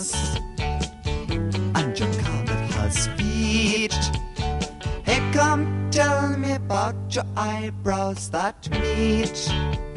nose and your comet has feet. Hey, come tell me about your eyebrows that meet.